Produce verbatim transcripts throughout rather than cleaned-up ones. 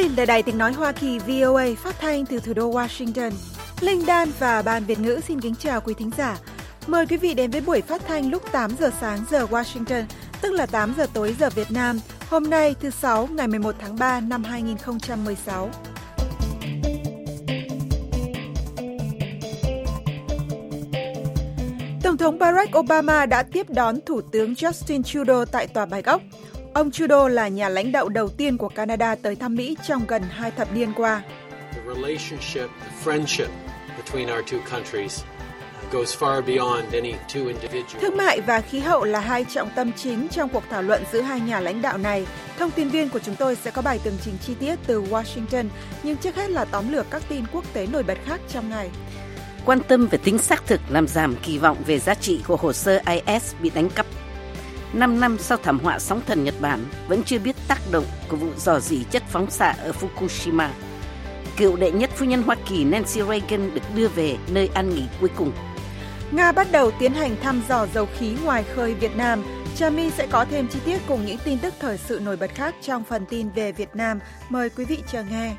Đây là Đài Tiếng Nói Hoa Kỳ vê o a phát thanh từ thủ đô Washington. Linh Đan và Ban Việt ngữ xin kính chào quý thính giả. Mời quý vị đến với buổi phát thanh lúc tám giờ sáng giờ Washington, tức là tám giờ tối giờ Việt Nam. Hôm nay thứ Sáu ngày mười một tháng ba năm hai nghìn không trăm mười sáu. Tổng thống Barack Obama đã tiếp đón Thủ tướng Justin Trudeau tại Tòa Bạch Ốc. Ông Trudeau là nhà lãnh đạo đầu tiên của Canada tới thăm Mỹ trong gần hai thập niên qua. Thương mại và khí hậu là hai trọng tâm chính trong cuộc thảo luận giữa hai nhà lãnh đạo này. Thông tin viên của chúng tôi sẽ có bài tường trình chi tiết từ Washington, nhưng trước hết là tóm lược các tin quốc tế nổi bật khác trong ngày. Quan tâm về tính xác thực làm giảm kỳ vọng về giá trị của hồ sơ i ét bị đánh cắp. Năm năm sau thảm họa sóng thần Nhật Bản, vẫn chưa biết tác động của vụ rò rỉ chất phóng xạ ở Fukushima. Cựu đệ nhất phu nhân Hoa Kỳ Nancy Reagan được đưa về nơi an nghỉ cuối cùng. Nga bắt đầu tiến hành thăm dò dầu khí ngoài khơi Việt Nam. Trà My sẽ có thêm chi tiết cùng những tin tức thời sự nổi bật khác trong phần tin về Việt Nam. Mời quý vị chờ nghe.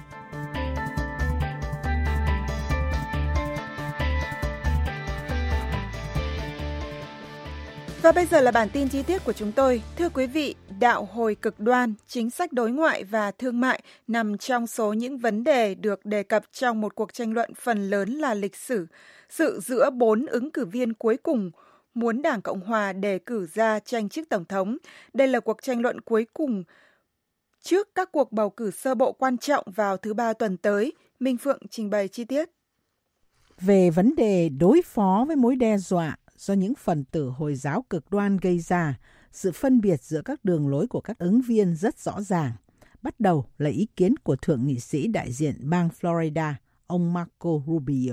Và bây giờ là bản tin chi tiết của chúng tôi. Thưa quý vị, đạo hồi cực đoan, chính sách đối ngoại và thương mại nằm trong số những vấn đề được đề cập trong một cuộc tranh luận phần lớn là lịch sử. Sự giữa bốn ứng cử viên cuối cùng muốn Đảng Cộng Hòa đề cử ra tranh chức Tổng thống. Đây là cuộc tranh luận cuối cùng trước các cuộc bầu cử sơ bộ quan trọng vào thứ Ba tuần tới. Minh Phượng trình bày chi tiết. Về vấn đề đối phó với mối đe dọa do những phần tử Hồi giáo cực đoan gây ra, sự phân biệt giữa các đường lối của các ứng viên rất rõ ràng. Bắt đầu là ý kiến của Thượng nghị sĩ đại diện bang Florida, ông Marco Rubio.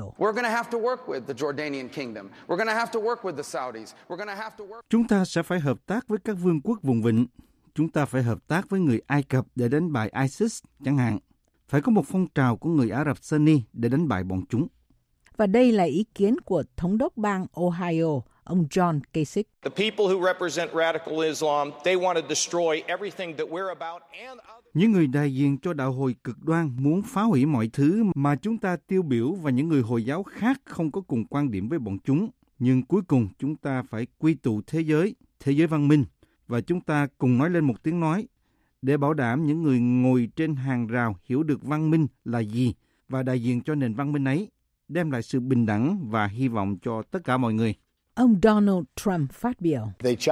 Chúng ta sẽ phải hợp tác với các vương quốc vùng vịnh. Chúng ta phải hợp tác với người Ai Cập để đánh bại ISIS chẳng hạn. Phải có một phong trào của người Ả Rập Sunni để đánh bại bọn chúng. Và đây là ý kiến của thống đốc bang Ohio, ông John Kasich. Những người đại diện cho đạo hồi cực đoan muốn phá hủy mọi thứ mà chúng ta tiêu biểu, và những người Hồi giáo khác không có cùng quan điểm với bọn chúng. Nhưng cuối cùng chúng ta phải quy tụ thế giới, thế giới văn minh, và chúng ta cùng nói lên một tiếng nói để bảo đảm những người ngồi trên hàng rào hiểu được văn minh là gì và đại diện cho nền văn minh ấy, đem lại sự bình đẳng và hy vọng cho tất cả mọi người. Ông Donald Trump phát biểu.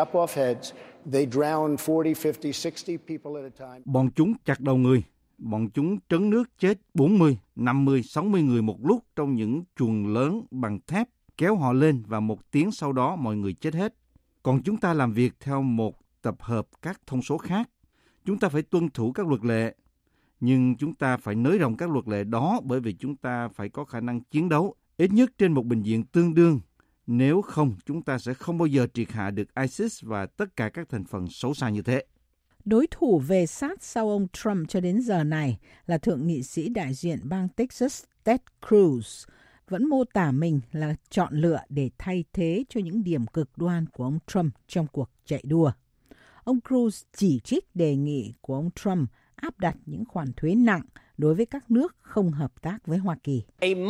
Bọn chúng chặt đầu người, bọn chúng trấn nước chết bốn mươi, năm mươi, sáu mươi người một lúc trong những chuồng lớn bằng thép, kéo họ lên và một tiếng sau đó mọi người chết hết. Còn chúng ta làm việc theo một tập hợp các thông số khác. Chúng ta phải tuân thủ các luật lệ. Nhưng chúng ta phải nới rộng các luật lệ đó bởi vì chúng ta phải có khả năng chiến đấu, ít nhất trên một bình diện tương đương. Nếu không, chúng ta sẽ không bao giờ triệt hạ được ISIS và tất cả các thành phần xấu xa như thế. Đối thủ về sát sau ông Trump cho đến giờ này là Thượng nghị sĩ đại diện bang Texas Ted Cruz, vẫn mô tả mình là chọn lựa để thay thế cho những điểm cực đoan của ông Trump trong cuộc chạy đua. Ông Cruz chỉ trích đề nghị của ông Trump áp đặt những khoản thuế nặng đối với các nước không hợp tác với Hoa Kỳ.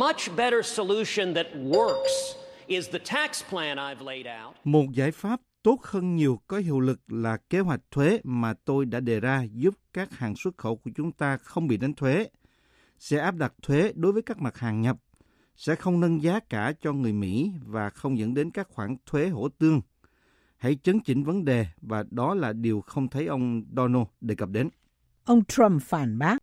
Một giải pháp tốt hơn nhiều có hiệu lực là kế hoạch thuế mà tôi đã đề ra, giúp các hàng xuất khẩu của chúng ta không bị đánh thuế, sẽ áp đặt thuế đối với các mặt hàng nhập, sẽ không nâng giá cả cho người Mỹ và không dẫn đến các khoản thuế hỗ tương. Hãy chấn chỉnh vấn đề, và đó là điều không thấy ông Donald đề cập đến. Ông Trump phản bác.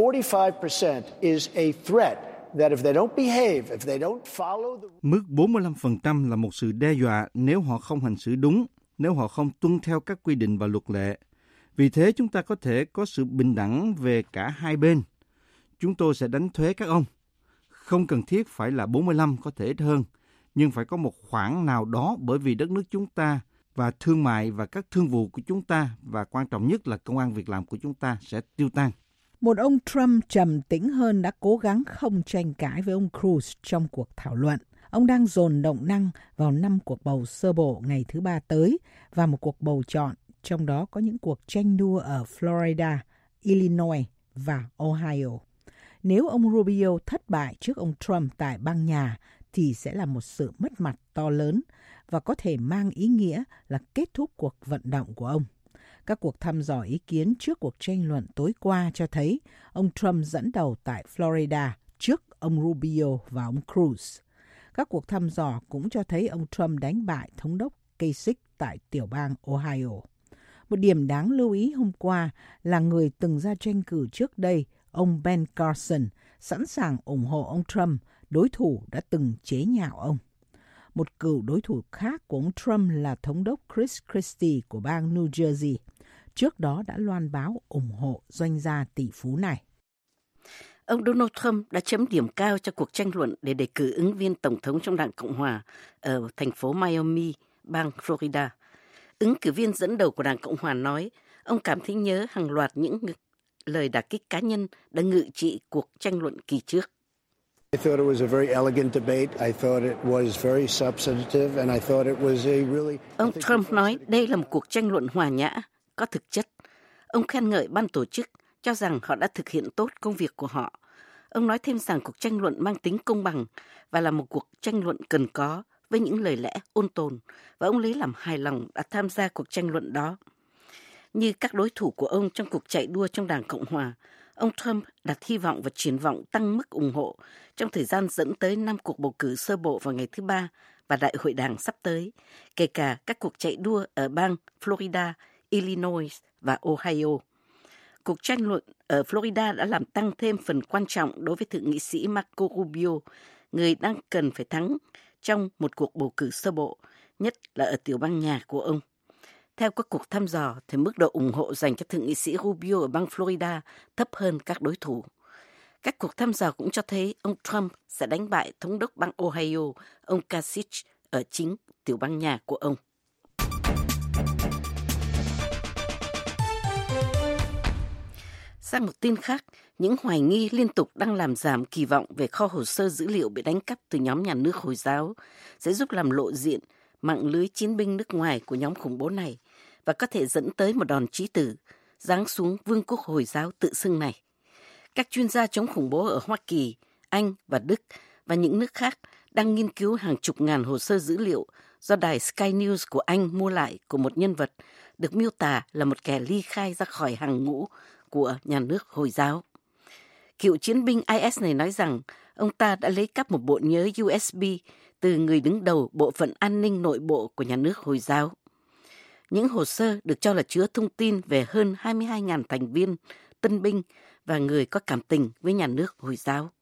Mức bốn mươi lăm phần trăm là một sự đe dọa nếu họ không hành xử đúng, nếu họ không tuân theo các quy định và luật lệ. Vì thế chúng ta có thể có sự bình đẳng về cả hai bên. Chúng tôi sẽ đánh thuế các ông. Không cần thiết phải là bốn mươi lăm, có thể ít hơn, nhưng phải có một khoản nào đó bởi vì đất nước chúng ta và thương mại và các thương vụ của chúng ta, và quan trọng nhất là công ăn việc làm của chúng ta sẽ tiêu tan. Một ông Trump trầm tĩnh hơn đã cố gắng không tranh cãi với ông Cruz trong cuộc thảo luận. Ông đang dồn động năng vào năm cuộc bầu sơ bộ ngày thứ Ba tới và một cuộc bầu chọn, trong đó có những cuộc tranh đua ở Florida, Illinois và Ohio. Nếu ông Rubio thất bại trước ông Trump tại bang nhà thì sẽ là một sự mất mặt to lớn và có thể mang ý nghĩa là kết thúc cuộc vận động của ông. Các cuộc thăm dò ý kiến trước cuộc tranh luận tối qua cho thấy ông Trump dẫn đầu tại Florida trước ông Rubio và ông Cruz. Các cuộc thăm dò cũng cho thấy ông Trump đánh bại thống đốc Kasich tại tiểu bang Ohio. Một điểm đáng lưu ý hôm qua là người từng ra tranh cử trước đây, ông Ben Carson, sẵn sàng ủng hộ ông Trump, đối thủ đã từng chế nhạo ông. Một cựu đối thủ khác của ông Trump là thống đốc Chris Christie của bang New Jersey. Trước đó đã loan báo ủng hộ doanh gia tỷ phú này. Ông Donald Trump đã chấm điểm cao cho cuộc tranh luận để đề cử ứng viên tổng thống trong Đảng Cộng Hòa ở thành phố Miami, bang Florida. Ứng cử viên dẫn đầu của Đảng Cộng Hòa nói ông cảm thấy nhớ hàng loạt những lời đả kích cá nhân đã ngự trị cuộc tranh luận kỳ trước. I thought it was a very elegant debate. I thought it was very substantive and I thought it was a really... Ông Trump nói đây là một cuộc tranh luận hòa nhã, có thực chất. Ông khen ngợi ban tổ chức, cho rằng họ đã thực hiện tốt công việc của họ. Ông nói thêm rằng cuộc tranh luận mang tính công bằng và là một cuộc tranh luận cần có với những lời lẽ ôn tồn, và ông lấy làm hài lòng đã tham gia cuộc tranh luận đó. Như các đối thủ của ông trong cuộc chạy đua trong Đảng Cộng Hòa, ông Trump đặt hy vọng và triển vọng tăng mức ủng hộ trong thời gian dẫn tới năm cuộc bầu cử sơ bộ vào ngày thứ Ba và đại hội đảng sắp tới, kể cả các cuộc chạy đua ở bang Florida, Illinois và Ohio. Cuộc tranh luận ở Florida đã làm tăng thêm phần quan trọng đối với thượng nghị sĩ Marco Rubio, người đang cần phải thắng trong một cuộc bầu cử sơ bộ, nhất là ở tiểu bang nhà của ông. Theo các cuộc thăm dò, thì mức độ ủng hộ dành cho thượng nghị sĩ Rubio ở bang Florida thấp hơn các đối thủ. Các cuộc thăm dò cũng cho thấy ông Trump sẽ đánh bại thống đốc bang Ohio, ông Kasich, ở chính tiểu bang nhà của ông. Sang một tin khác, những hoài nghi liên tục đang làm giảm kỳ vọng về kho hồ sơ dữ liệu bị đánh cắp từ nhóm nhà nước Hồi giáo sẽ giúp làm lộ diện mạng lưới chiến binh nước ngoài của nhóm khủng bố này và có thể dẫn tới một đòn chí tử giáng xuống vương quốc Hồi giáo tự xưng này. Các chuyên gia chống khủng bố ở Hoa Kỳ, Anh và Đức và những nước khác đang nghiên cứu hàng chục ngàn hồ sơ dữ liệu do đài Sky News của Anh mua lại của một nhân vật được miêu tả là một kẻ ly khai ra khỏi hàng ngũ của nhà nước Hồi giáo. Cựu chiến binh I S này nói rằng ông ta đã lấy cắp một bộ nhớ U S B từ người đứng đầu bộ phận an ninh nội bộ của nhà nước Hồi giáo. Những hồ sơ được cho là chứa thông tin về hơn hai mươi hai nghìn thành viên, tân binh và người có cảm tình với nhà nước Hồi giáo.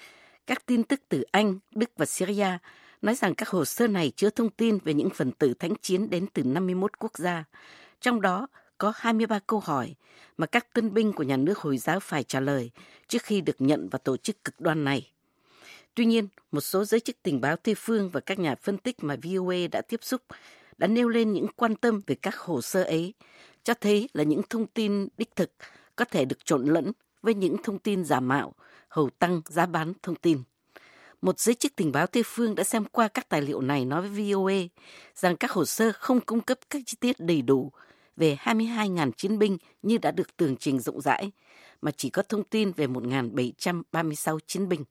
Các tin tức từ Anh, Đức và Syria nói rằng các hồ sơ này chứa thông tin về những phần tử thánh chiến đến từ năm mươi mốt quốc gia, trong đó có hai mươi ba câu hỏi mà các tân binh của nhà nước Hồi giáo phải trả lời trước khi được nhận vào tổ chức cực đoan này. Tuy nhiên, một số giới chức tình báo Tây phương và các nhà phân tích mà vê o a đã tiếp xúc đã nêu lên những quan tâm về các hồ sơ ấy, cho thấy là những thông tin đích thực có thể được trộn lẫn với những thông tin giả mạo, hầu tăng giá bán thông tin. Một giới chức tình báo Tây phương đã xem qua các tài liệu này nói với vê o a rằng các hồ sơ không cung cấp các chi tiết đầy đủ về hai mươi hai nghìn chiến binh như đã được tường trình rộng rãi, mà chỉ có thông tin về một nghìn bảy trăm ba mươi sáu chiến binh.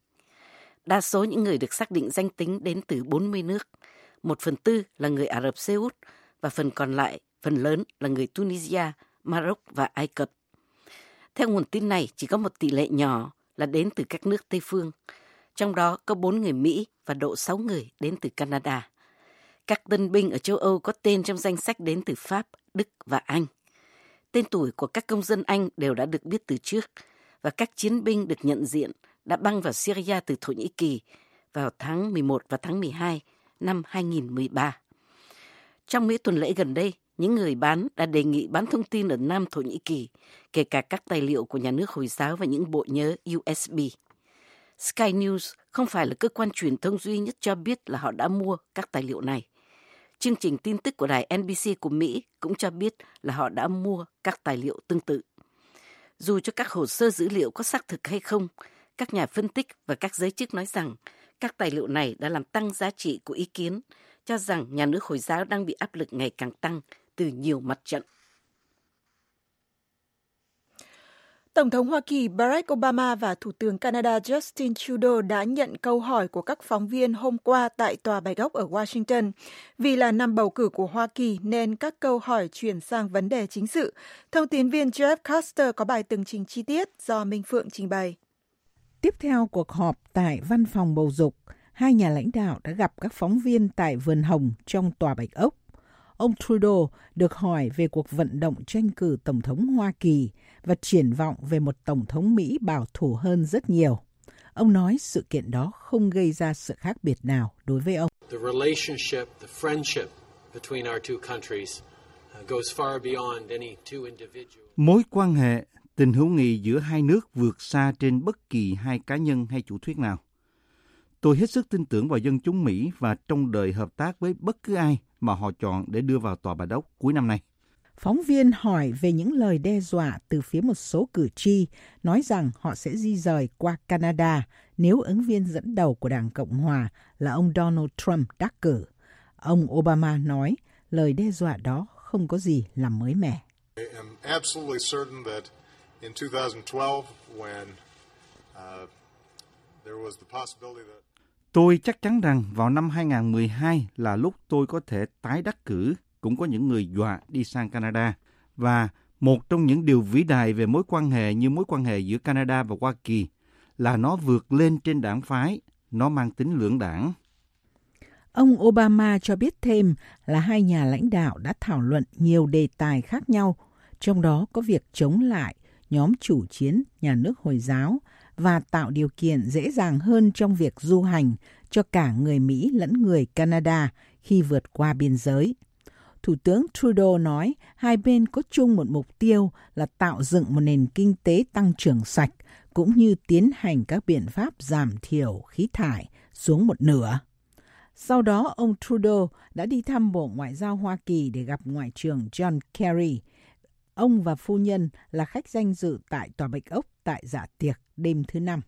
Đa số những người được xác định danh tính đến từ bốn mươi nước, một phần tư là người Ả Rập Xê Út và phần còn lại, phần lớn là người Tunisia, Maroc và Ai Cập. Theo nguồn tin này, chỉ có một tỷ lệ nhỏ là đến từ các nước Tây phương, trong đó có bốn người Mỹ và độ sáu người đến từ Canada. Các tân binh ở châu Âu có tên trong danh sách đến từ Pháp, Đức và Anh. Tên tuổi của các công dân Anh đều đã được biết từ trước, và các chiến binh được nhận diện đã băng vào Syria từ Thổ Nhĩ Kỳ vào tháng mười một và tháng mười hai năm hai nghìn không trăm mười ba. Trong mấy tuần lễ gần đây, những người bán đã đề nghị bán thông tin ở Nam Thổ Nhĩ Kỳ, kể cả các tài liệu của nhà nước Hồi giáo và những bộ nhớ U S B. Sky News không phải là cơ quan truyền thông duy nhất cho biết là họ đã mua các tài liệu này. Chương trình tin tức của đài N B C của Mỹ cũng cho biết là họ đã mua các tài liệu tương tự. Dù cho các hồ sơ dữ liệu có xác thực hay không, các nhà phân tích và các giới chức nói rằng các tài liệu này đã làm tăng giá trị của ý kiến, cho rằng nhà nước Hồi giáo đang bị áp lực ngày càng tăng từ nhiều mặt trận. Tổng thống Hoa Kỳ Barack Obama và Thủ tướng Canada Justin Trudeau đã nhận câu hỏi của các phóng viên hôm qua tại Tòa Bạch Ốc ở Washington. Vì là năm bầu cử của Hoa Kỳ nên các câu hỏi chuyển sang vấn đề chính sự. Thông tín viên Jeff Custer có bài tường trình chi tiết do Minh Phượng trình bày. Tiếp theo cuộc họp tại văn phòng bầu dục, hai nhà lãnh đạo đã gặp các phóng viên tại Vườn Hồng trong Tòa Bạch Ốc. Ông Trudeau được hỏi về cuộc vận động tranh cử Tổng thống Hoa Kỳ và triển vọng về một Tổng thống Mỹ bảo thủ hơn rất nhiều. Ông nói sự kiện đó không gây ra sự khác biệt nào đối với ông. The relationship, the friendship between our two countries goes far beyond any two individuals. Mối quan hệ, tình hữu nghị giữa hai nước vượt xa trên bất kỳ hai cá nhân hay chủ thuyết nào. Tôi hết sức tin tưởng vào dân chúng Mỹ và trông đợi hợp tác với bất cứ ai mà họ chọn để đưa vào Tòa Bạch Ốc cuối năm nay. Phóng viên hỏi về những lời đe dọa từ phía một số cử tri, nói rằng họ sẽ di dời qua Canada nếu ứng viên dẫn đầu của Đảng Cộng Hòa là ông Donald Trump đắc cử. Ông Obama nói lời đe dọa đó không có gì làm mới mẻ. I am absolutely certain that in twenty twelve, when uh, there was the possibility that Tôi chắc chắn rằng vào năm hai không một hai là lúc tôi có thể tái đắc cử, cũng có những người dọa đi sang Canada. Và một trong những điều vĩ đại về mối quan hệ như mối quan hệ giữa Canada và Hoa Kỳ là nó vượt lên trên đảng phái, nó mang tính lưỡng đảng. Ông Obama cho biết thêm là hai nhà lãnh đạo đã thảo luận nhiều đề tài khác nhau, trong đó có việc chống lại nhóm chủ chiến nhà nước Hồi giáo và tạo điều kiện dễ dàng hơn trong việc du hành cho cả người Mỹ lẫn người Canada khi vượt qua biên giới. Thủ tướng Trudeau nói hai bên có chung một mục tiêu là tạo dựng một nền kinh tế tăng trưởng sạch cũng như tiến hành các biện pháp giảm thiểu khí thải xuống một nửa. Sau đó, ông Trudeau đã đi thăm Bộ Ngoại giao Hoa Kỳ để gặp Ngoại trưởng John Kerry. Ông và phu nhân là khách danh dự tại Tòa Bạch Ốc tại dạ tiệc đêm thứ năm.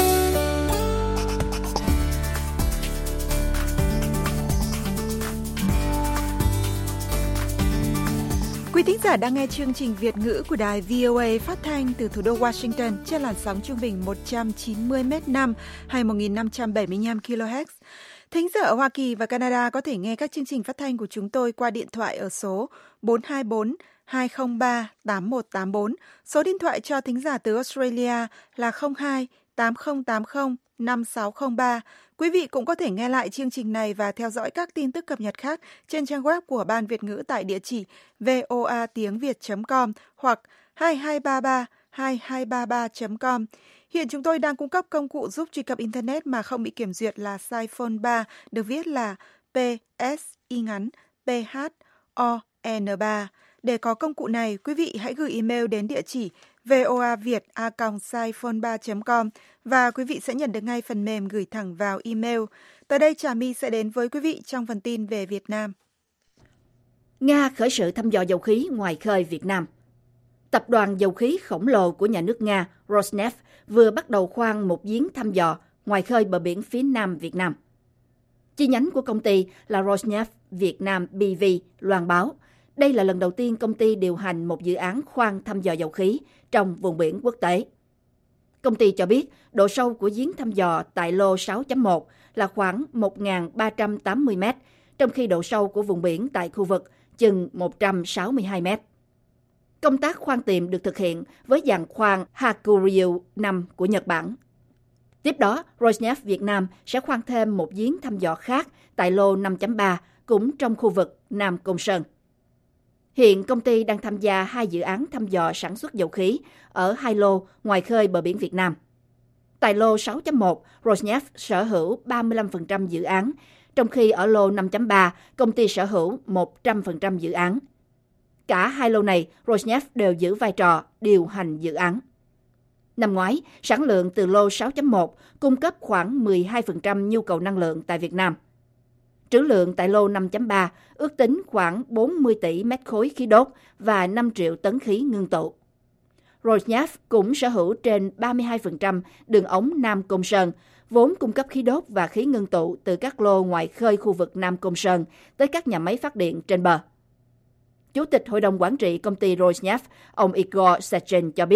Quý thính giả đang nghe chương trình Việt ngữ của đài vê o a phát thanh từ thủ đô Washington trên làn sóng trung bình một trăm chín mươi mét năm hay một nghìn năm trăm bảy mươi lăm ki lô héc. Thính giả ở Hoa Kỳ và Canada có thể nghe các chương trình phát thanh của chúng tôi qua điện thoại ở số bốn hai bốn hai không ba tám một tám bốn. Số điện thoại cho thính giả từ Australia là không hai tám không tám không năm sáu không ba. Quý vị cũng có thể nghe lại chương trình này và theo dõi các tin tức cập nhật khác trên trang web của Ban Việt ngữ tại địa chỉ voa tiếng việt chấm com hoặc hai hai ba ba hai hai ba ba chấm com. Hiện chúng tôi đang cung cấp công cụ giúp truy cập Internet mà không bị kiểm duyệt là Siphon ba, được viết là P S Y ngắn P H O N ba. Để có công cụ này, quý vị hãy gửi email đến địa chỉ voaviet a còng siphon ba chấm com và quý vị sẽ nhận được ngay phần mềm gửi thẳng vào email. Tới đây Trà My sẽ đến với quý vị trong phần tin về Việt Nam. Nga khởi sự thăm dò dầu khí ngoài khơi Việt Nam. Tập đoàn dầu khí khổng lồ của nhà nước Nga Rosneft vừa bắt đầu khoan một giếng thăm dò ngoài khơi bờ biển phía nam Việt Nam. Chi nhánh của công ty là Rosneft Việt Nam bê vê loan báo đây là lần đầu tiên công ty điều hành một dự án khoan thăm dò dầu khí trong vùng biển quốc tế. Công ty cho biết độ sâu của giếng thăm dò tại lô sáu chấm một là khoảng một nghìn ba trăm tám mươi mét, trong khi độ sâu của vùng biển tại khu vực chừng một trăm sáu mươi hai mét. Công tác khoan tìm được thực hiện với dàn khoan Hakuryu năm của Nhật Bản. Tiếp đó, Rosneft Việt Nam sẽ khoan thêm một giếng thăm dò khác tại lô năm chấm ba, cũng trong khu vực Nam Côn Sơn. Hiện công ty đang tham gia hai dự án thăm dò sản xuất dầu khí ở hai lô ngoài khơi bờ biển Việt Nam. Tại lô sáu chấm một, Rosneft sở hữu ba mươi lăm phần trăm dự án, trong khi ở lô năm chấm ba, công ty sở hữu một trăm phần trăm dự án. Cả hai lô này, Rosneft đều giữ vai trò điều hành dự án. Năm ngoái, sản lượng từ lô sáu chấm một cung cấp khoảng mười hai phần trăm nhu cầu năng lượng tại Việt Nam. Trữ lượng tại lô năm chấm ba ước tính khoảng bốn mươi tỷ mét khối khí đốt và năm triệu tấn khí ngưng tụ. Rosneft cũng sở hữu trên ba mươi hai phần trăm đường ống Nam Côn Sơn, vốn cung cấp khí đốt và khí ngưng tụ từ các lô ngoài khơi khu vực Nam Côn Sơn tới các nhà máy phát điện trên bờ. Chủ tịch Hội đồng Quản trị công ty Rosneft, ông Igor Sechin cho biết,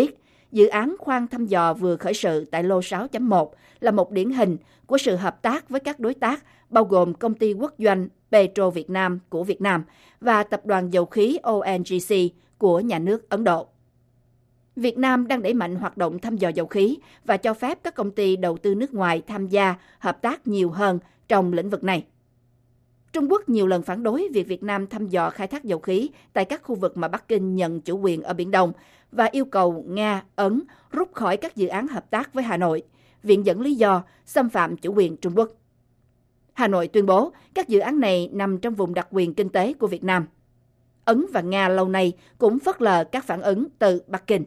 dự án khoan thăm dò vừa khởi sự tại lô sáu chấm một là một điển hình của sự hợp tác với các đối tác, bao gồm công ty quốc doanh Petro Việt Nam của Việt Nam và tập đoàn dầu khí O N G C của nhà nước Ấn Độ. Việt Nam đang đẩy mạnh hoạt động thăm dò dầu khí và cho phép các công ty đầu tư nước ngoài tham gia hợp tác nhiều hơn trong lĩnh vực này. Trung Quốc nhiều lần phản đối việc Việt Nam thăm dò khai thác dầu khí tại các khu vực mà Bắc Kinh nhận chủ quyền ở Biển Đông và yêu cầu Nga, Ấn rút khỏi các dự án hợp tác với Hà Nội, viện dẫn lý do xâm phạm chủ quyền Trung Quốc. Hà Nội tuyên bố các dự án này nằm trong vùng đặc quyền kinh tế của Việt Nam. Ấn và Nga lâu nay cũng phớt lờ các phản ứng từ Bắc Kinh.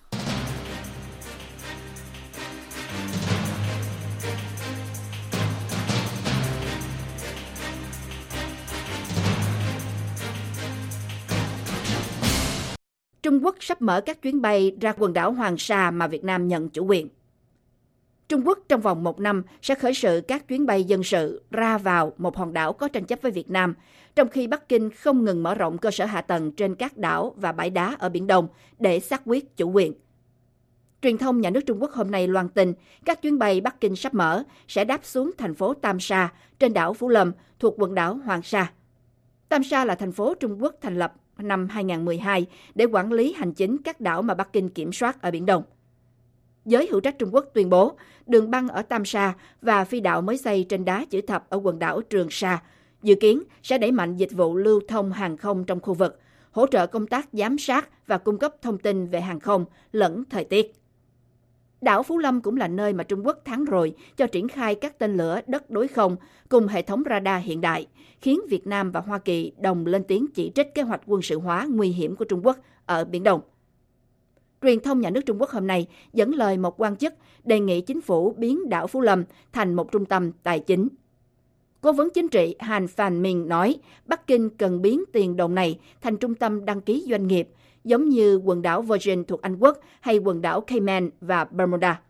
Trung Quốc sắp mở các chuyến bay ra quần đảo Hoàng Sa mà Việt Nam nhận chủ quyền. Trung Quốc trong vòng một năm sẽ khởi sự các chuyến bay dân sự ra vào một hòn đảo có tranh chấp với Việt Nam, trong khi Bắc Kinh không ngừng mở rộng cơ sở hạ tầng trên các đảo và bãi đá ở Biển Đông để xác quyết chủ quyền. Truyền thông nhà nước Trung Quốc hôm nay loan tin các chuyến bay Bắc Kinh sắp mở sẽ đáp xuống thành phố Tam Sa trên đảo Phú Lâm thuộc quần đảo Hoàng Sa. Tam Sa là thành phố Trung Quốc thành lập năm hai không một hai để quản lý hành chính các đảo mà Bắc Kinh kiểm soát ở Biển Đông. Giới hữu trách Trung Quốc tuyên bố đường băng ở Tam Sa và phi đạo mới xây trên đá chữ thập ở quần đảo Trường Sa dự kiến sẽ đẩy mạnh dịch vụ lưu thông hàng không trong khu vực, hỗ trợ công tác giám sát và cung cấp thông tin về hàng không lẫn thời tiết. Đảo Phú Lâm cũng là nơi mà Trung Quốc tháng rồi cho triển khai các tên lửa đất đối không cùng hệ thống radar hiện đại, khiến Việt Nam và Hoa Kỳ đồng lên tiếng chỉ trích kế hoạch quân sự hóa nguy hiểm của Trung Quốc ở Biển Đông. Truyền thông nhà nước Trung Quốc hôm nay dẫn lời một quan chức đề nghị chính phủ biến đảo Phú Lâm thành một trung tâm tài chính. Cố vấn chính trị Han Phan Minh nói Bắc Kinh cần biến tiền đồn này thành trung tâm đăng ký doanh nghiệp, giống như quần đảo Virgin thuộc Anh Quốc hay quần đảo Cayman và Bermuda.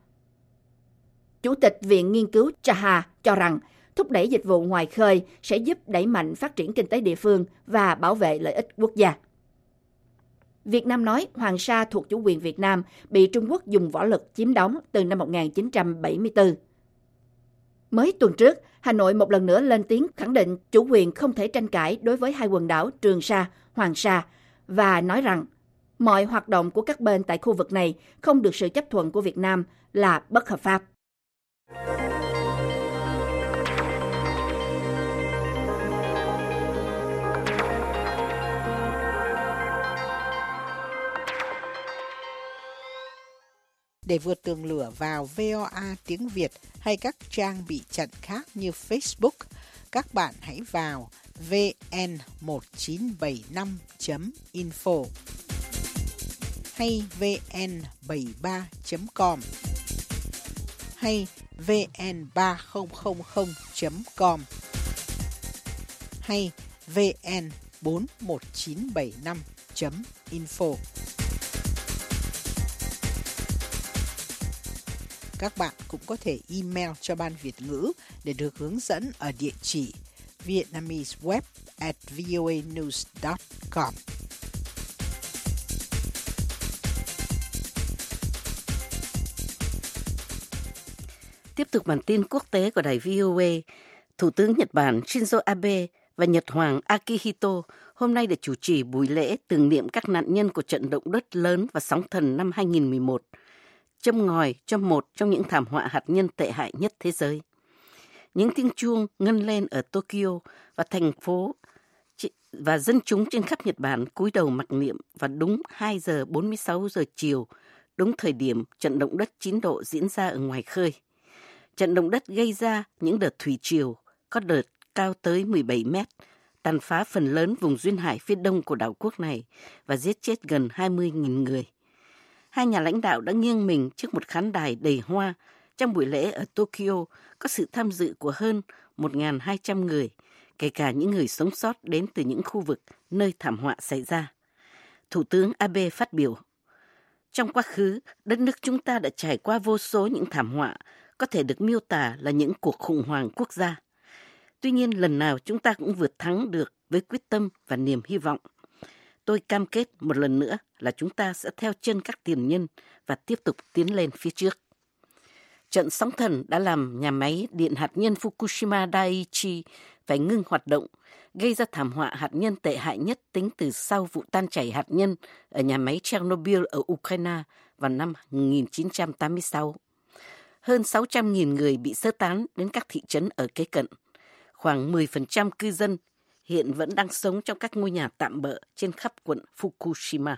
Chủ tịch Viện Nghiên cứu Chaha cho rằng thúc đẩy dịch vụ ngoài khơi sẽ giúp đẩy mạnh phát triển kinh tế địa phương và bảo vệ lợi ích quốc gia. Việt Nam nói Hoàng Sa thuộc chủ quyền Việt Nam bị Trung Quốc dùng võ lực chiếm đóng từ năm một nghìn chín trăm bảy mươi tư. Mới tuần trước, Hà Nội một lần nữa lên tiếng khẳng định chủ quyền không thể tranh cãi đối với hai quần đảo Trường Sa, Hoàng Sa và nói rằng mọi hoạt động của các bên tại khu vực này không được sự chấp thuận của Việt Nam là bất hợp pháp. Để vượt tường lửa vào vê o a tiếng Việt hay các trang bị chặn khác như Facebook, các bạn hãy vào vê en một chín bảy năm chấm info hay vê en bảy ba chấm com hay vê en ba không không không chấm com hay vê en bốn một chín bảy năm chấm info. Các bạn cũng có thể email cho Ban Việt ngữ để được hướng dẫn ở địa chỉ vietnameseweb at voanews dot com. Tiếp tục bản tin quốc tế của đài vê o a, Thủ tướng Nhật Bản Shinzo Abe và Nhật Hoàng Akihito hôm nay đã chủ trì buổi lễ tưởng niệm các nạn nhân của trận động đất lớn và sóng thần năm hai không một một, châm ngòi cho một trong những thảm họa hạt nhân tệ hại nhất thế giới. Những tiếng chuông ngân lên ở Tokyo và thành phố và dân chúng trên khắp Nhật Bản cúi đầu mặc niệm vào đúng hai giờ bốn mươi sáu giờ chiều, đúng thời điểm trận động đất chín độ diễn ra ở ngoài khơi. Trận động đất gây ra những đợt thủy triều, có đợt cao tới mười bảy mét, tàn phá phần lớn vùng duyên hải phía đông của đảo quốc này và giết chết gần hai mươi nghìn người. Hai nhà lãnh đạo đã nghiêng mình trước một khán đài đầy hoa trong buổi lễ ở Tokyo có sự tham dự của hơn một nghìn hai trăm người, kể cả những người sống sót đến từ những khu vực nơi thảm họa xảy ra. Thủ tướng Abe phát biểu: Trong quá khứ, đất nước chúng ta đã trải qua vô số những thảm họa có thể được miêu tả là những cuộc khủng hoảng quốc gia. Tuy nhiên, lần nào chúng ta cũng vượt thắng được với quyết tâm và niềm hy vọng. Tôi cam kết một lần nữa là chúng ta sẽ theo chân các tiền nhân và tiếp tục tiến lên phía trước. Trận sóng thần đã làm nhà máy điện hạt nhân Fukushima Daiichi phải ngưng hoạt động, gây ra thảm họa hạt nhân tệ hại nhất tính từ sau vụ tan chảy hạt nhân ở nhà máy Chernobyl ở Ukraine vào năm một nghìn chín trăm tám mươi sáu. Hơn sáu trăm nghìn người bị sơ tán đến các thị trấn ở kế cận. Khoảng mười phần trăm cư dân hiện vẫn đang sống trong các ngôi nhà tạm bợ trên khắp quận Fukushima.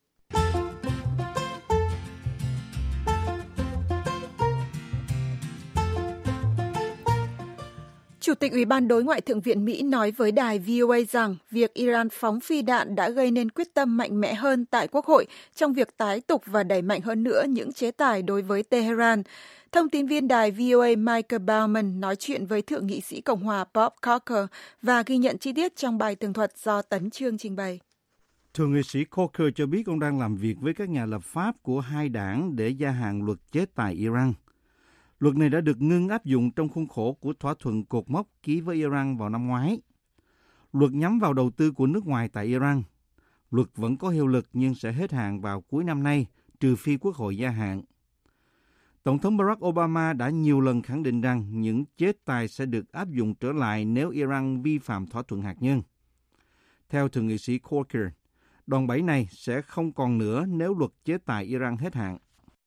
Chủ tịch Ủy ban Đối ngoại Thượng viện Mỹ nói với đài vê o a rằng việc Iran phóng phi đạn đã gây nên quyết tâm mạnh mẽ hơn tại Quốc hội trong việc tái tục và đẩy mạnh hơn nữa những chế tài đối với Tehran. Thông tin viên đài vê o a Michael Bauman nói chuyện với Thượng nghị sĩ Cộng hòa Bob Corker và ghi nhận chi tiết trong bài tường thuật do Tấn Chương trình bày. Thượng nghị sĩ Corker cho biết ông đang làm việc với các nhà lập pháp của hai đảng để gia hạn luật chế tài Iran. Luật này đã được ngưng áp dụng trong khuôn khổ của thỏa thuận cột mốc ký với Iran vào năm ngoái. Luật nhắm vào đầu tư của nước ngoài tại Iran. Luật vẫn có hiệu lực nhưng sẽ hết hạn vào cuối năm nay, trừ phi Quốc hội gia hạn. Tổng thống Barack Obama đã nhiều lần khẳng định rằng những chế tài sẽ được áp dụng trở lại nếu Iran vi phạm thỏa thuận hạt nhân. Theo Thượng nghị sĩ Corker, đòn bẩy này sẽ không còn nữa nếu luật chế tài Iran hết hạn.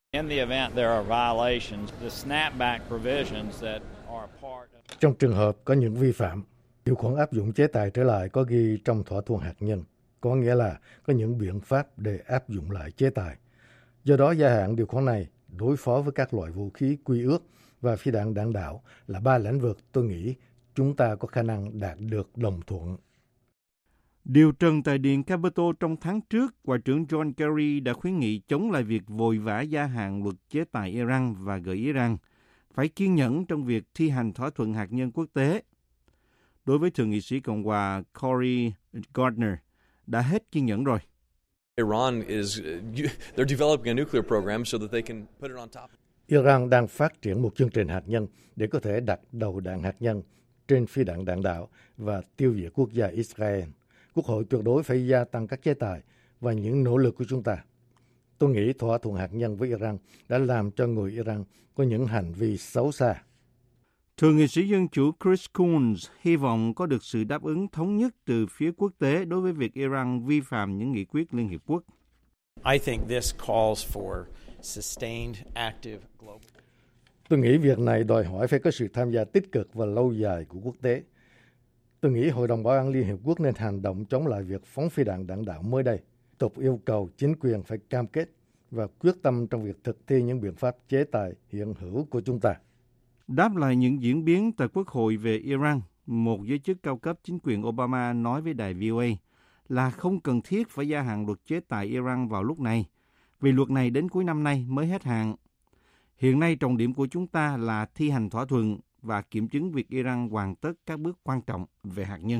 Trong trường hợp có những vi phạm, điều khoản áp dụng chế tài trở lại có ghi trong thỏa thuận hạt nhân, có nghĩa là có những biện pháp để áp dụng lại chế tài. Do đó, gia hạn điều khoản này đối phó với các loại vũ khí quy ước và phi đạn đạn đạo là ba lĩnh vực tôi nghĩ chúng ta có khả năng đạt được đồng thuận. Điều trần tại Điện Capitol trong tháng trước, Ngoại trưởng John Kerry đã khuyến nghị chống lại việc vội vã gia hạn luật chế tài Iran và gợi ý rằng phải kiên nhẫn trong việc thi hành thỏa thuận hạt nhân quốc tế. Đối với Thượng nghị sĩ Cộng hòa Cory Gardner, đã hết kiên nhẫn rồi. Iran is they're developing a nuclear program so that they can put it on top. Iran đang phát triển một chương trình hạt nhân để có thể đặt đầu đạn hạt nhân trên phi đạn đạn đạo và tiêu diệt quốc gia Israel. Quốc hội tuyệt đối phải gia tăng các chế tài và những nỗ lực của chúng ta. Tôi nghĩ thỏa thuận hạt nhân với Iran đã làm cho người Iran có những hành vi xấu xa. Thượng nghị sĩ Dân chủ Chris Coons hy vọng có được sự đáp ứng thống nhất từ phía quốc tế đối với việc Iran vi phạm những nghị quyết Liên Hiệp Quốc. I think this calls for sustained, active global. Tôi nghĩ việc này đòi hỏi phải có sự tham gia tích cực và lâu dài của quốc tế. Tôi nghĩ Hội đồng Bảo an Liên Hiệp Quốc nên hành động chống lại việc phóng phi đạn đạn đạo mới đây. Tục yêu cầu chính quyền phải cam kết và quyết tâm trong việc thực thi những biện pháp chế tài hiện hữu của chúng ta. Đáp lại những diễn biến tại Quốc hội về Iran, một giới chức cao cấp chính quyền Obama nói với đài vê o a là không cần thiết phải gia hạn luật chế tài Iran vào lúc này, vì luật này đến cuối năm nay mới hết hạn. Hiện nay trọng điểm của chúng ta là thi hành thỏa thuận và kiểm chứng việc Iran hoàn tất các bước quan trọng về hạt nhân.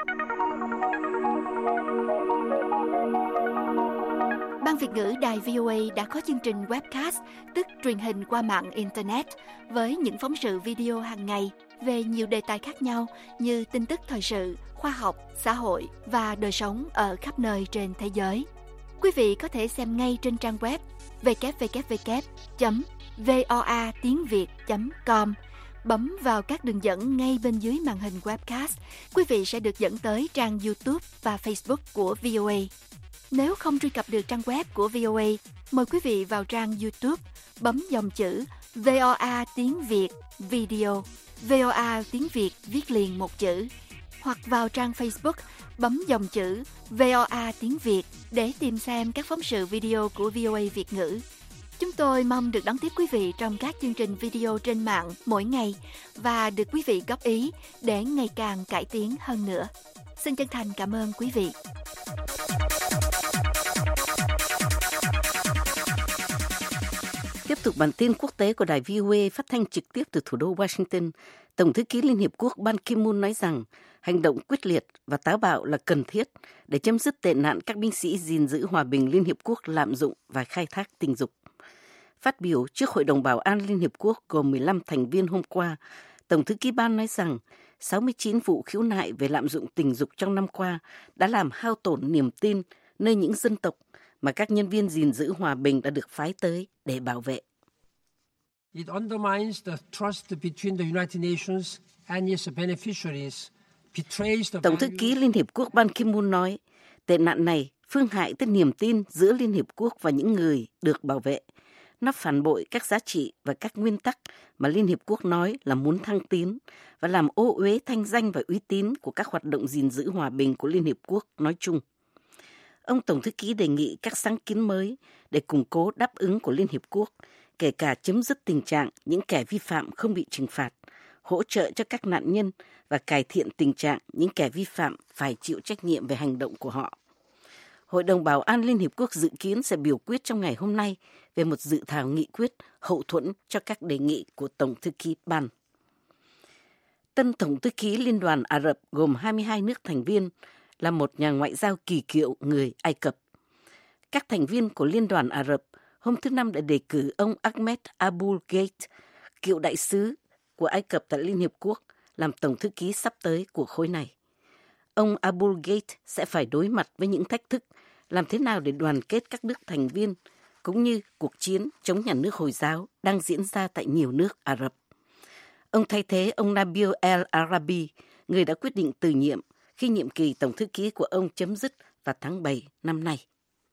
Ban Việt ngữ đài vê o a đã có chương trình webcast, tức truyền hình qua mạng Internet, với những phóng sự video hàng ngày về nhiều đề tài khác nhau như tin tức thời sự, khoa học, xã hội và đời sống ở khắp nơi trên thế giới. Quý vị có thể xem ngay trên trang web w w w chấm voa tiếng việt chấm com. Bấm vào các đường dẫn ngay bên dưới màn hình webcast, quý vị sẽ được dẫn tới trang YouTube và Facebook của vê o a. Nếu không truy cập được trang web của vê o a, mời quý vị vào trang YouTube, bấm dòng chữ vê o a tiếng Việt Video, vê o a tiếng Việt viết liền một chữ, hoặc vào trang Facebook, bấm dòng chữ vê o a tiếng Việt để tìm xem các phóng sự video của vê o a Việt ngữ. Chúng tôi mong được đón tiếp quý vị trong các chương trình video trên mạng mỗi ngày và được quý vị góp ý để ngày càng cải tiến hơn nữa. Xin chân thành cảm ơn quý vị. Tiếp tục bản tin quốc tế của đài vê o a phát thanh trực tiếp từ thủ đô Washington, Tổng thư ký Liên Hiệp Quốc Ban Ki-moon nói rằng hành động quyết liệt và táo bạo là cần thiết để chấm dứt tệ nạn các binh sĩ gìn giữ hòa bình Liên Hiệp Quốc lạm dụng và khai thác tình dục. Phát biểu trước Hội đồng Bảo an Liên Hiệp Quốc gồm mười lăm thành viên hôm qua, Tổng thư ký Ban nói rằng sáu mươi chín vụ khiếu nại về lạm dụng tình dục trong năm qua đã làm hao tổn niềm tin nơi những dân tộc mà các nhân viên gìn giữ hòa bình đã được phái tới để bảo vệ. It undermines the trust between the United Nations and its beneficiaries, betrays the Tổng thư ký Liên Hiệp Quốc Ban Ki-moon nói, tệ nạn này phương hại tới niềm tin giữa Liên Hiệp Quốc và những người được bảo vệ. Nó phản bội các giá trị và các nguyên tắc mà Liên Hiệp Quốc nói là muốn thăng tiến và làm ô uế thanh danh và uy tín của các hoạt động gìn giữ hòa bình của Liên Hiệp Quốc nói chung. Ông Tổng thư ký đề nghị các sáng kiến mới để củng cố đáp ứng của Liên Hiệp Quốc, kể cả chấm dứt tình trạng những kẻ vi phạm không bị trừng phạt, hỗ trợ cho các nạn nhân và cải thiện tình trạng những kẻ vi phạm phải chịu trách nhiệm về hành động của họ. Hội đồng Bảo an Liên Hiệp Quốc dự kiến sẽ biểu quyết trong ngày hôm nay về một dự thảo nghị quyết hậu thuẫn cho các đề nghị của Tổng thư ký Ban. Tân Tổng thư ký Liên đoàn Ả Rập gồm hai mươi hai nước thành viên là một nhà ngoại giao kỳ cựu người Ai Cập. Các thành viên của Liên đoàn Ả Rập hôm thứ Năm đã đề cử ông Ahmed Abul Gheit, cựu đại sứ của Ai Cập tại Liên Hiệp Quốc, làm Tổng thư ký sắp tới của khối này. Ông Abul Gheit sẽ phải đối mặt với những thách thức làm thế nào để đoàn kết các nước thành viên, cũng như cuộc chiến chống nhà nước Hồi giáo đang diễn ra tại nhiều nước Ả Rập. Ông thay thế ông Nabil El Arabi, người đã quyết định từ nhiệm khi nhiệm kỳ Tổng thư ký của ông chấm dứt vào tháng bảy năm nay.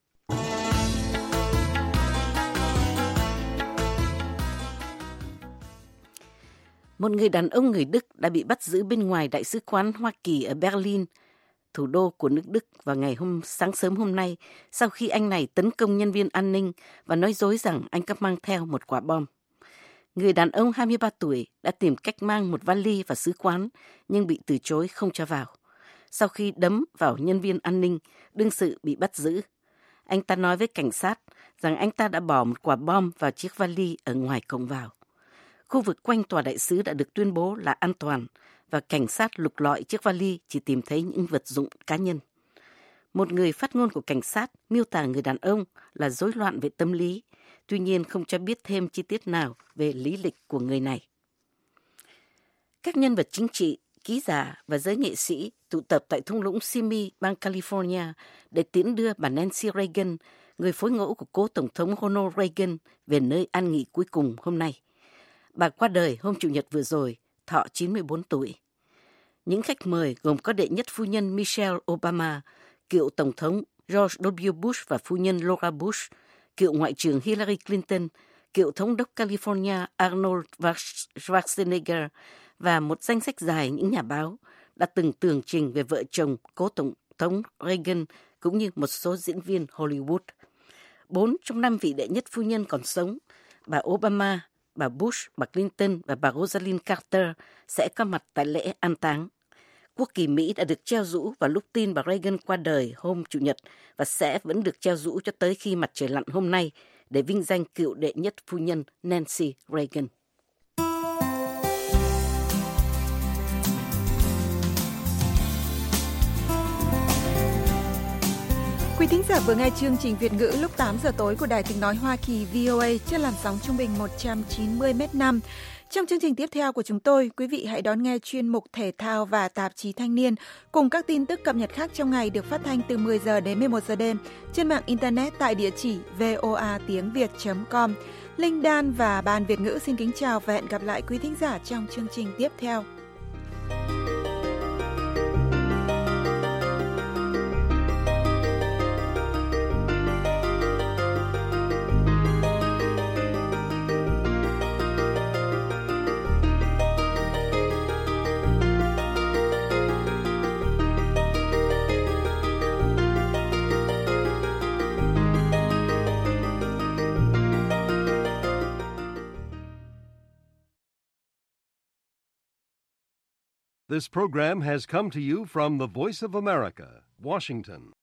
Một người đàn ông người Đức đã bị bắt giữ bên ngoài Đại sứ quán Hoa Kỳ ở Berlin, thủ đô của nước Đức, vào ngày hôm sáng sớm hôm nay, sau khi anh này tấn công nhân viên an ninh và nói dối rằng anh có mang theo một quả bom. Người đàn ông hai mươi ba tuổi đã tìm cách mang một vali vào sứ quán, nhưng bị từ chối không cho vào. Sau khi đấm vào nhân viên an ninh, đương sự bị bắt giữ. Anh ta nói với cảnh sát rằng anh ta đã bỏ một quả bom vào chiếc vali ở ngoài cổng vào. Khu vực quanh tòa đại sứ đã được tuyên bố là an toàn và cảnh sát lục lọi chiếc vali chỉ tìm thấy những vật dụng cá nhân. Một người phát ngôn của cảnh sát miêu tả người đàn ông là rối loạn về tâm lý, tuy nhiên không cho biết thêm chi tiết nào về lý lịch của người này. Các nhân vật chính trị, ký giả và giới nghệ sĩ tụ tập tại thung lũng Simi, bang California để tiễn đưa bà Nancy Reagan, người phối ngẫu của cố Tổng thống Ronald Reagan, về nơi an nghỉ cuối cùng hôm nay. Bà qua đời hôm Chủ nhật vừa rồi, thọ chín mươi bốn tuổi. Những khách mời gồm có đệ nhất phu nhân Michelle Obama, cựu Tổng thống George W. Bush và phu nhân Laura Bush, cựu Ngoại trưởng Hillary Clinton, cựu Thống đốc California Arnold Schwarzenegger và một danh sách dài những nhà báo đã từng tường trình về vợ chồng cố Tổng thống Reagan cũng như một số diễn viên Hollywood. Bốn trong năm vị đệ nhất phu nhân còn sống, bà Obama, bà Bush, bà Clinton và bà Rosalind Carter sẽ có mặt tại lễ an táng. Quốc kỳ Mỹ đã được treo rũ vào lúc tin bà Reagan qua đời hôm Chủ nhật và sẽ vẫn được treo rũ cho tới khi mặt trời lặn hôm nay để vinh danh cựu đệ nhất phu nhân Nancy Reagan. Quý thính giả vừa nghe chương trình Việt ngữ lúc tám giờ tối của Đài Tiếng nói Hoa Kỳ vê o a trên làn sóng trung bình một trăm chín mươi mét năm. Trong chương trình tiếp theo của chúng tôi, quý vị hãy đón nghe chuyên mục Thể thao và Tạp chí Thanh niên cùng các tin tức cập nhật khác trong ngày được phát thanh từ mười giờ đến mười một giờ đêm trên mạng Internet tại địa chỉ voa tiếng việt chấm com. Linh Đan và Ban Việt ngữ xin kính chào và hẹn gặp lại quý thính giả trong chương trình tiếp theo. This program has come to you from the Voice of America, Washington.